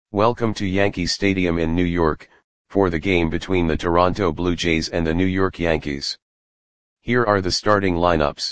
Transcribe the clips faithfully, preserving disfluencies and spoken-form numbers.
Welcome to Yankee Stadium in New York, for the game between the Toronto Blue Jays and the New York Yankees. Here are the starting lineups.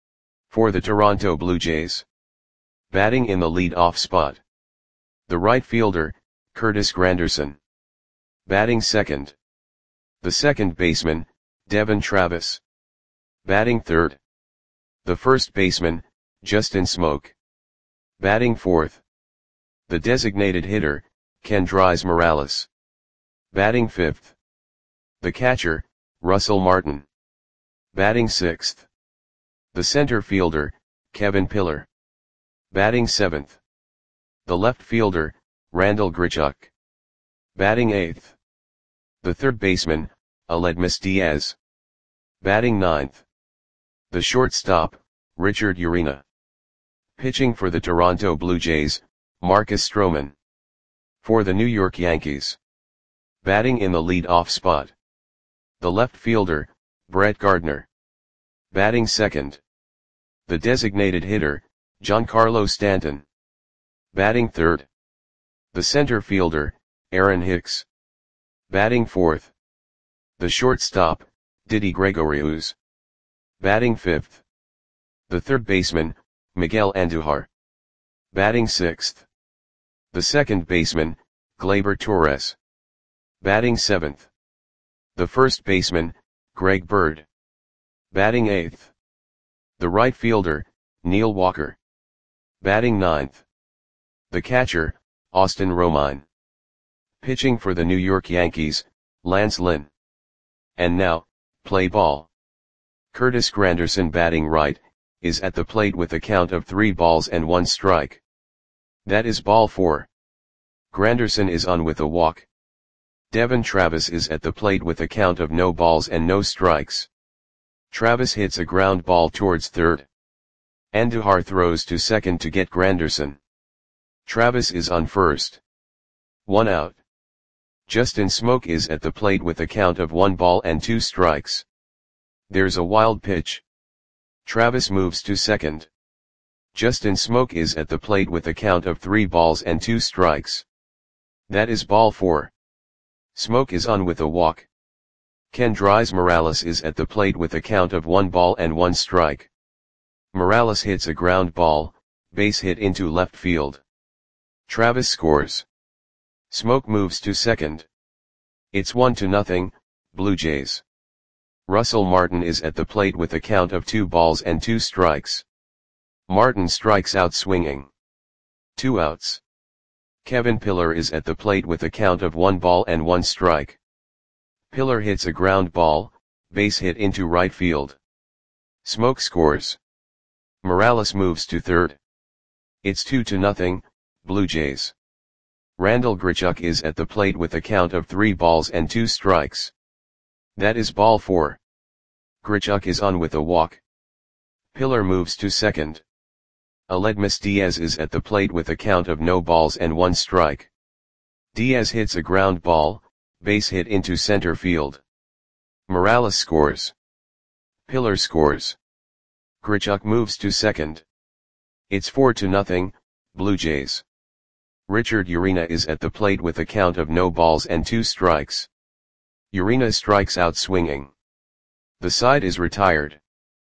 For the Toronto Blue Jays. Batting in the lead-off spot. The right fielder, Curtis Granderson. Batting second. The second baseman, Devon Travis. Batting third. The first baseman, Justin Smoak. Batting fourth. The designated hitter, Kendrys Morales. Batting fifth. The catcher, Russell Martin. Batting sixth. The center fielder, Kevin Pillar. Batting seventh. The left fielder, Randal Grichuk. Batting eighth. The third baseman, Aledmys Diaz. Batting ninth. The shortstop, Richard Urena. Pitching for the Toronto Blue Jays, Marcus Stroman. For the New York Yankees. Batting in the lead-off spot. The left fielder, Brett Gardner. Batting second. The designated hitter, Giancarlo Stanton. Batting third. The center fielder, Aaron Hicks. Batting fourth. The shortstop, Didi Gregorius. Batting fifth. The third baseman, Miguel Andujar. Batting sixth. The second baseman, Gleyber Torres. Batting seventh. The first baseman, Greg Bird. Batting eighth. The right fielder, Neil Walker. Batting ninth. The catcher, Austin Romine. Pitching for the New York Yankees, Lance Lynn. And now, play ball. Curtis Granderson, batting right, is at the plate with a count of three balls and one strike. That is ball four. Granderson is on with a walk. Devon Travis is at the plate with a count of no balls and no strikes. Travis hits a ground ball towards third. Andujar throws to second to get Granderson. Travis is on first. One out. Justin Smoak is at the plate with a count of one ball and two strikes. There's a wild pitch. Travis moves to second. Justin Smoak is at the plate with a count of three balls and two strikes. That is ball four. Smoak is on with a walk. Kendrys Morales is at the plate with a count of one ball and one strike. Morales hits a ground ball, base hit into left field. Travis scores. Smoak moves to second. It's one to nothing, Blue Jays. Russell Martin is at the plate with a count of two balls and two strikes. Martin strikes out swinging. Two outs. Kevin Pillar is at the plate with a count of one ball and one strike. Pillar hits a ground ball, base hit into right field. Smoak scores. Morales moves to third. It's two to nothing, Blue Jays. Randal Grichuk is at the plate with a count of three balls and two strikes. That is ball four. Grichuk is on with a walk. Pillar moves to second. Aledmys Diaz is at the plate with a count of no balls and one strike. Diaz hits a ground ball, base hit into center field. Morales scores. Pillar scores. Grichuk moves to second. It's four to nothing, Blue Jays. Richard Urena is at the plate with a count of no balls and two strikes. Urena strikes out swinging. The side is retired.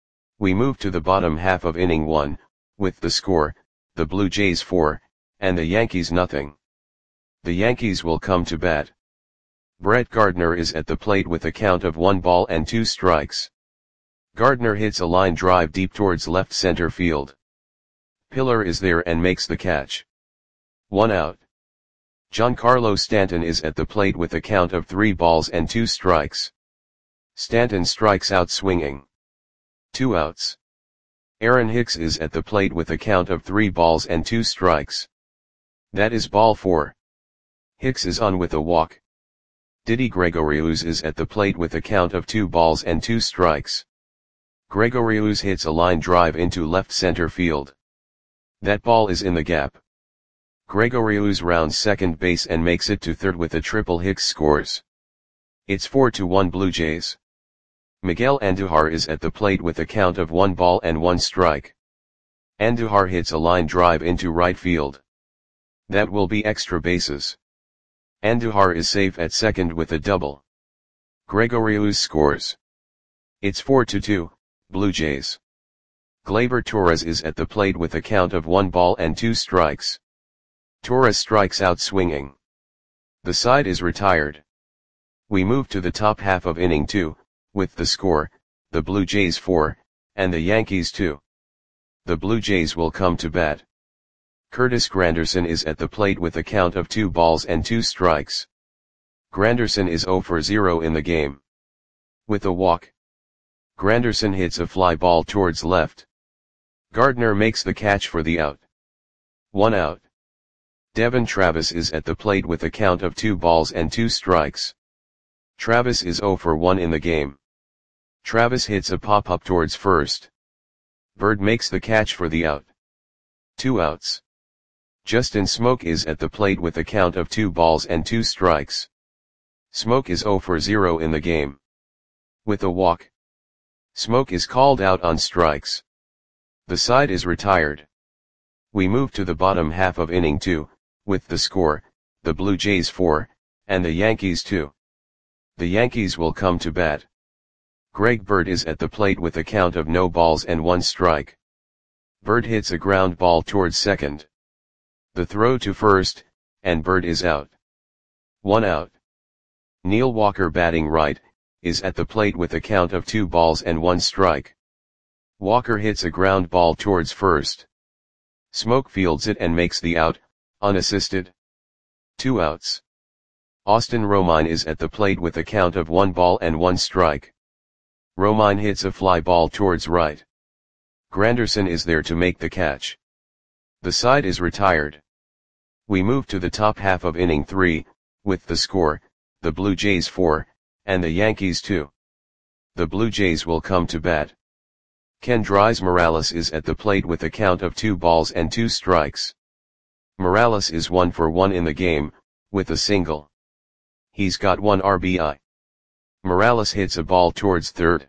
We move to the bottom half of inning one, with the score, the Blue Jays four, and the Yankees nothing. The Yankees will come to bat. Brett Gardner is at the plate with a count of one ball and two strikes. Gardner hits a line drive deep towards left center field. Pillar is there and makes the catch. One out. Giancarlo Stanton is at the plate with a count of three balls and two strikes. Stanton strikes out swinging. Two outs. Aaron Hicks is at the plate with a count of three balls and two strikes. That is ball four. Hicks is on with a walk. Didi Gregorius is at the plate with a count of two balls and two strikes. Gregorius hits a line drive into left center field. That ball is in the gap. Gregorius rounds second base and makes it to third with a triple. Hicks scores. It's four to one Blue Jays. Miguel Andujar is at the plate with a count of one ball and one strike. Andujar hits a line drive into right field. That will be extra bases. Andujar is safe at second with a double. Gregorius scores. It's four to two, Blue Jays. Gleyber Torres is at the plate with a count of one ball and two strikes. Torres strikes out swinging. The side is retired. We move to the top half of inning two, with the score, the Blue Jays four, and the Yankees two. The Blue Jays will come to bat. Curtis Granderson is at the plate with a count of two balls and two strikes. Granderson is zero for zero in the game. With a walk, Granderson hits a fly ball towards left. Gardner makes the catch for the out. One out. Devon Travis is at the plate with a count of two balls and two strikes. Travis is zero for one in the game. Travis hits a pop-up towards first. Bird makes the catch for the out. Two outs. Justin Smoke is at the plate with a count of two balls and two strikes. Smoke is zero for zero in the game. With a walk, Smoke is called out on strikes. The side is retired. We move to the bottom half of inning two, with the score, the Blue Jays four, and the Yankees two. The Yankees will come to bat. Greg Bird is at the plate with a count of no balls and one strike. Bird hits a ground ball towards second. The throw to first, and Bird is out. One out. Neil Walker, batting right, is at the plate with a count of two balls and one strike. Walker hits a ground ball towards first. Smoke fields it and makes the out, unassisted. Two outs. Austin Romine is at the plate with a count of one ball and one strike. Romine hits a fly ball towards right. Granderson is there to make the catch. The side is retired. We move to the top half of inning three, with the score, the Blue Jays four, and the Yankees two. The Blue Jays will come to bat. Kendrys Morales is at the plate with a count of two balls and two strikes. Morales is one for one in the game, with a single. He's got one R B I. Morales hits a ball towards third.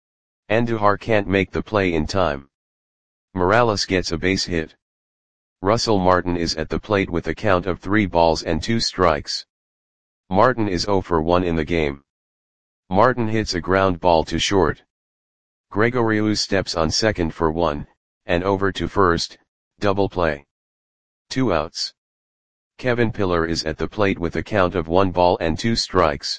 Andujar can't make the play in time. Morales gets a base hit. Russell Martin is at the plate with a count of three balls and two strikes. Martin is zero for one in the game. Martin hits a ground ball to short. Gregorius steps on second for one, and over to first, double play. Two outs. Kevin Pillar is at the plate with a count of one ball and two strikes.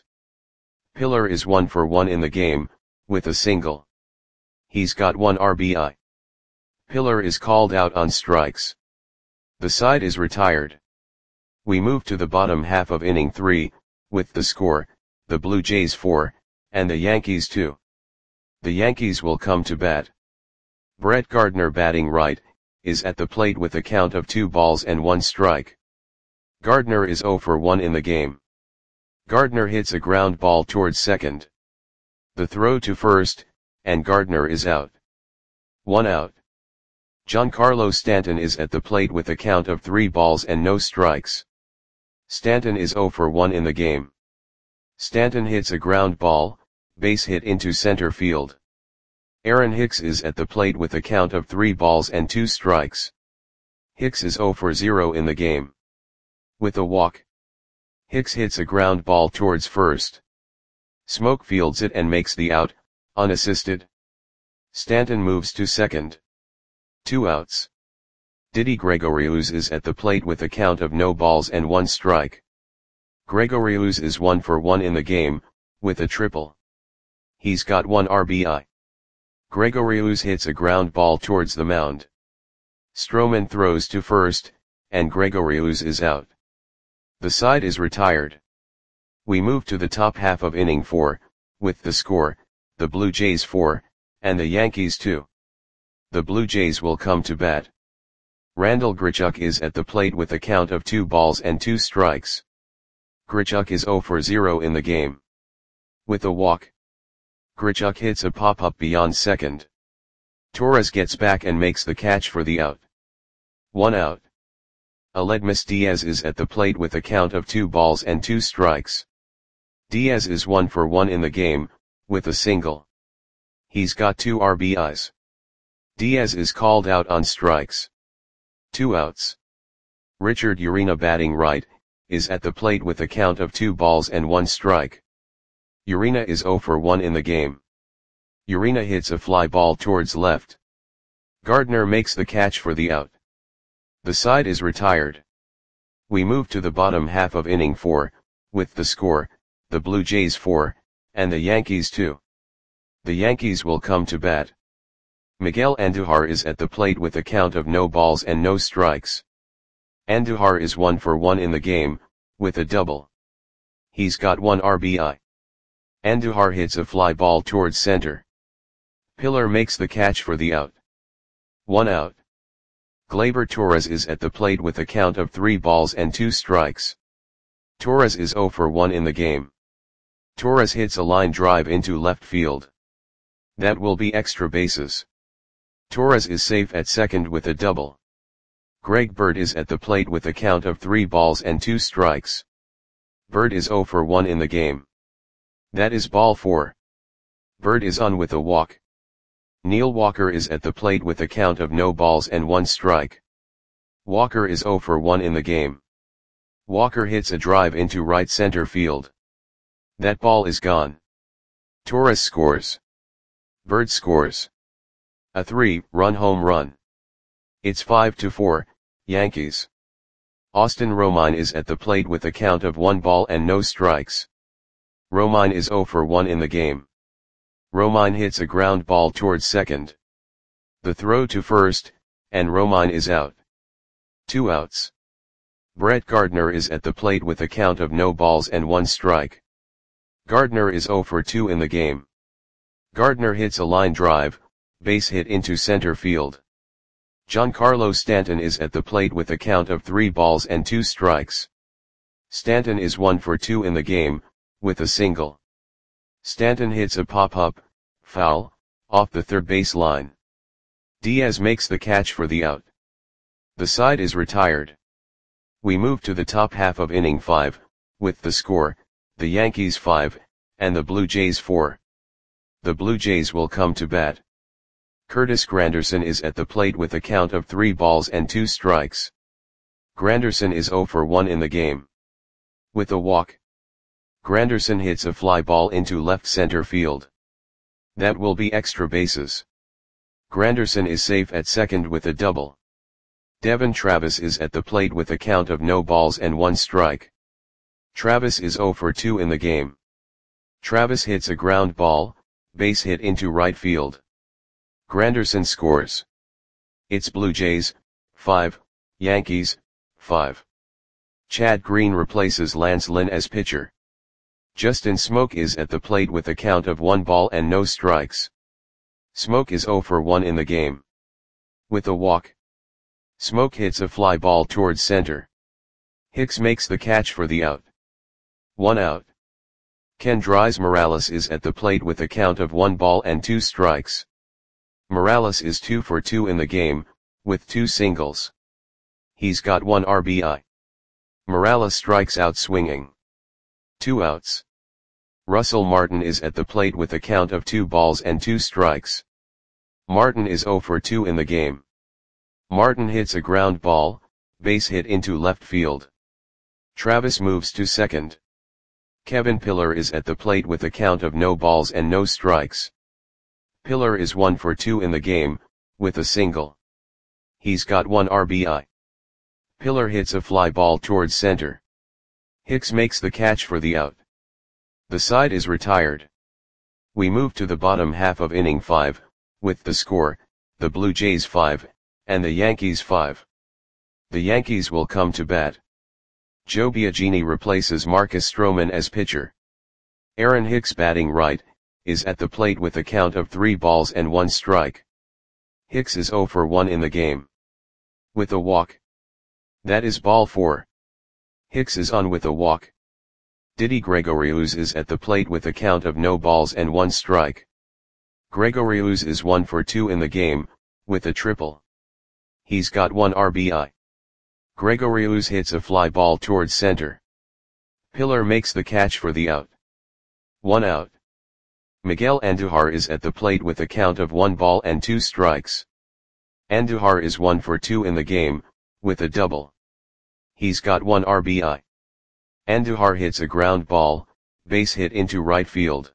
Pillar is one for one in the game, with a single. He's got one R B I. Pillar is called out on strikes. The side is retired. We move to the bottom half of inning three, with the score, the Blue Jays four, and the Yankees two. The Yankees will come to bat. Brett Gardner, batting right, is at the plate with a count of two balls and one strike. Gardner is zero for one in the game. Gardner hits a ground ball towards second. The throw to first, and Gardner is out. One out. Giancarlo Stanton is at the plate with a count of three balls and no strikes. Stanton is zero for one in the game. Stanton hits a ground ball, base hit into center field. Aaron Hicks is at the plate with a count of three balls and two strikes. Hicks is zero for zero in the game. With a walk, Hicks hits a ground ball towards first. Smoke fields it and makes the out, unassisted. Stanton moves to second. Two outs. Didi Gregorius is at the plate with a count of no balls and one strike. Gregorius is one for one in the game, with a triple. He's got one R B I. Gregorius hits a ground ball towards the mound. Stroman throws to first, and Gregorius is out. The side is retired. We move to the top half of inning four, with the score, the Blue Jays four, and the Yankees two. The Blue Jays will come to bat. Randal Grichuk is at the plate with a count of two balls and two strikes. Grichuk is zero for zero in the game. With a walk, Grichuk hits a pop-up beyond second. Torres gets back and makes the catch for the out. One out. Aledmys Diaz is at the plate with a count of two balls and two strikes. Diaz is one for one in the game, with a single. He's got two R B Is. Diaz is called out on strikes. Two outs. Richard Urena, batting right, is at the plate with a count of two balls and one strike. Urena is zero for one in the game. Urena hits a fly ball towards left. Gardner makes the catch for the out. The side is retired. We move to the bottom half of inning four, with the score, the Blue Jays four, and the Yankees two. The Yankees will come to bat. Miguel Andujar is at the plate with a count of no balls and no strikes. Andujar is one for one in the game, with a double. He's got one R B I. Andujar hits a fly ball towards center. Pillar makes the catch for the out. One out. Gleyber Torres is at the plate with a count of three balls and two strikes. Torres is zero for one in the game. Torres hits a line drive into left field. That will be extra bases. Torres is safe at second with a double. Greg Bird is at the plate with a count of three balls and two strikes. Bird is zero for one in the game. That is ball four. Bird is on with a walk. Neil Walker is at the plate with a count of no balls and one strike. Walker is zero for one in the game. Walker hits a drive into right center field. That ball is gone. Torres scores. Bird scores. A three-run home run. It's five to four, Yankees. Austin Romine is at the plate with a count of one ball and no strikes. Romine is zero for one in the game. Romine hits a ground ball towards second. The throw to first, and Romine is out. Two outs. Brett Gardner is at the plate with a count of no balls and one strike. Gardner is zero for two in the game. Gardner hits a line drive, base hit into center field. Giancarlo Stanton is at the plate with a count of three balls and two strikes. Stanton is one for two in the game, with a single. Stanton hits a pop-up, foul, off the third base line. Diaz makes the catch for the out. The side is retired. We move to the top half of inning five, with the score, the Yankees five, and the Blue Jays four. The Blue Jays will come to bat. Curtis Granderson is at the plate with a count of three balls and two strikes. Granderson is zero for one in the game. With a walk. Granderson hits a fly ball into left center field. That will be extra bases. Granderson is safe at second with a double. Devon Travis is at the plate with a count of no balls and one strike. Travis is zero for two in the game. Travis hits a ground ball, base hit into right field. Granderson scores. It's Blue Jays, five, Yankees, five. Chad Green replaces Lance Lynn as pitcher. Justin Smoke is at the plate with a count of one ball and no strikes. Smoke is zero for one in the game. With a walk. Smoke hits a fly ball towards center. Hicks makes the catch for the out. One out. Kendrys Morales is at the plate with a count of one ball and two strikes. Morales is two for two in the game, with two singles. He's got one R B I. Morales strikes out swinging. Two outs. Russell Martin is at the plate with a count of two balls and two strikes. Martin is zero for two in the game. Martin hits a ground ball, base hit into left field. Travis moves to second. Kevin Pillar is at the plate with a count of no balls and no strikes. Pillar is one for two in the game, with a single. He's got one R B I. Pillar hits a fly ball towards center. Hicks makes the catch for the out. The side is retired. We move to the bottom half of inning five, with the score, the Blue Jays five, and the Yankees five. The Yankees will come to bat. Joe Biagini replaces Marcus Stroman as pitcher. Aaron Hicks, batting right, is at the plate with a count of three balls and one strike. Hicks is zero for one in the game. With a walk. That is ball four. Hicks is on with a walk. Didi Gregorius is at the plate with a count of no balls and one strike. Gregorius is one for two in the game, with a triple. He's got one R B I. Gregorius hits a fly ball towards center. Pillar makes the catch for the out. One out. Miguel Andujar is at the plate with a count of one ball and two strikes. Andujar is one for two in the game, with a double. He's got one R B I. Andujar hits a ground ball, base hit into right field.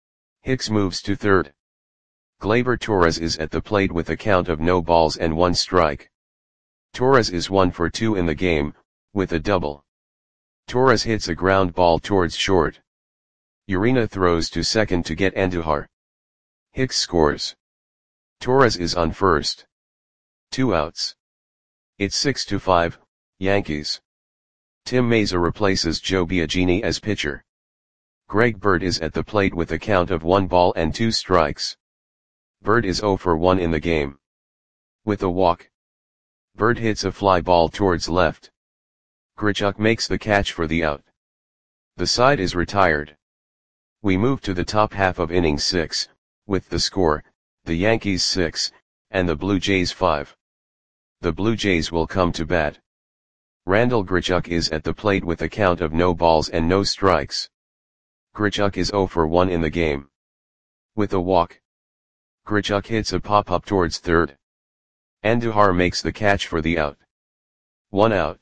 Hicks moves to third. Gleyber Torres is at the plate with a count of no balls and one strike. Torres is one for two in the game, with a double. Torres hits a ground ball towards short. Urena throws to second to get Andujar. Hicks scores. Torres is on first. Two outs. It's six to five, Yankees. Tim Mayza replaces Joe Biagini as pitcher. Greg Bird is at the plate with a count of one ball and two strikes. Bird is zero for one in the game. With a walk. Bird hits a fly ball towards left. Grichuk makes the catch for the out. The side is retired. We move to the top half of inning six, with the score, the Yankees six, and the Blue Jays five. The Blue Jays will come to bat. Randall Grichuk is at the plate with a count of no balls and no strikes. Grichuk is zero for one in the game. With a walk. Grichuk hits a pop-up towards third. Andujar makes the catch for the out. One out.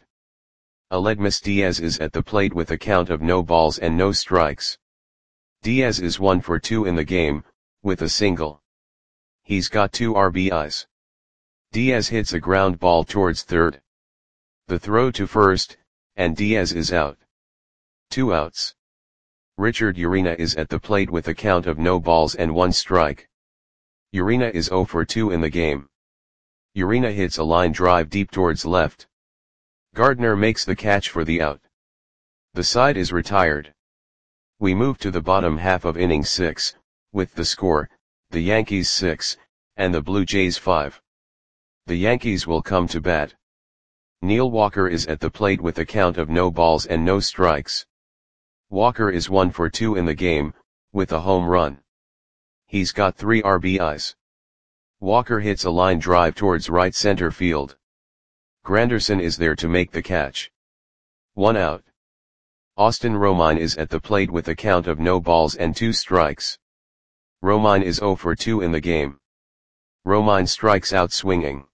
Aledmys Diaz is at the plate with a count of no balls and no strikes. Diaz is one for two in the game, with a single. He's got two R B Is. Diaz hits a ground ball towards third. The throw to first, and Diaz is out. Two outs. Richard Urena is at the plate with a count of no balls and one strike. Urena is zero for two in the game. Urena hits a line drive deep towards left. Gardner makes the catch for the out. The side is retired. We move to the bottom half of inning six, with the score, the Yankees six, and the Blue Jays five. The Yankees will come to bat. Neil Walker is at the plate with a count of no balls and no strikes. Walker is one for two in the game, with a home run. He's got three R B Is. Walker hits a line drive towards right center field. Granderson is there to make the catch. One out. Austin Romine is at the plate with a count of no balls and two strikes. Romine is zero for two in the game. Romine strikes out swinging.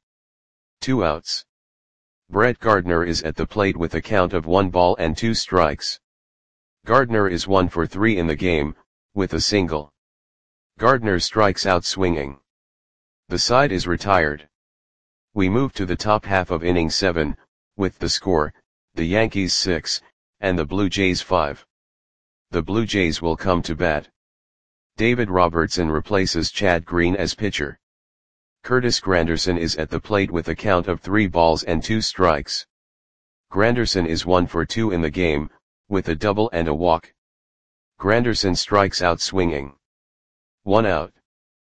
Two outs. Brett Gardner is at the plate with a count of one ball and two strikes. Gardner is one for three in the game, with a single. Gardner strikes out swinging. The side is retired. We move to the top half of inning seven, with the score, the Yankees six, and the Blue Jays five. The Blue Jays will come to bat. David Robertson replaces Chad Green as pitcher. Curtis Granderson is at the plate with a count of three balls and two strikes. Granderson is one for two in the game, with a double and a walk. Granderson strikes out swinging. One out.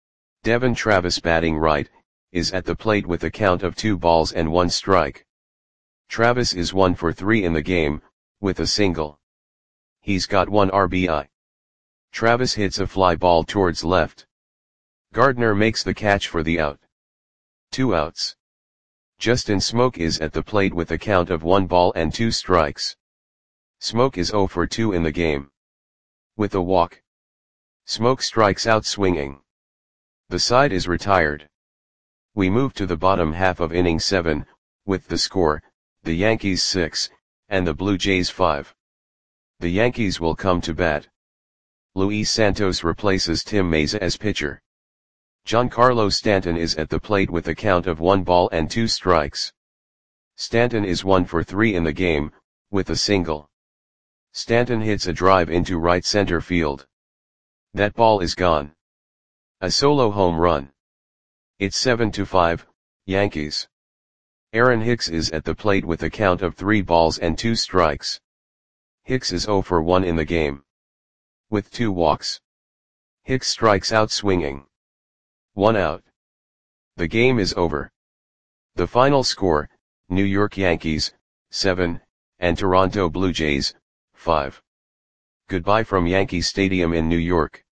Devon Travis, batting right, is at the plate with a count of two balls and one strike. Travis is one for three in the game, with a single. He's got one R B I. Travis hits a fly ball towards left. Gardner makes the catch for the out. Two outs. Justin Smoak is at the plate with a count of one ball and two strikes. Smoak is zero for two in the game. With a walk. Smoak strikes out swinging. The side is retired. We move to the bottom half of inning seven, with the score, the Yankees six, and the Blue Jays five. The Yankees will come to bat. Luis Santos replaces Tim Mayza as pitcher. Giancarlo Stanton is at the plate with a count of one ball and two strikes. Stanton is one for three in the game, with a single. Stanton hits a drive into right center field. That ball is gone. A solo home run. It's seven to five, Yankees. Aaron Hicks is at the plate with a count of three balls and two strikes. Hicks is zero for one in the game. With two walks. Hicks strikes out swinging. One out. The game is over. The final score, New York Yankees, seven, and Toronto Blue Jays, five. Goodbye from Yankee Stadium in New York.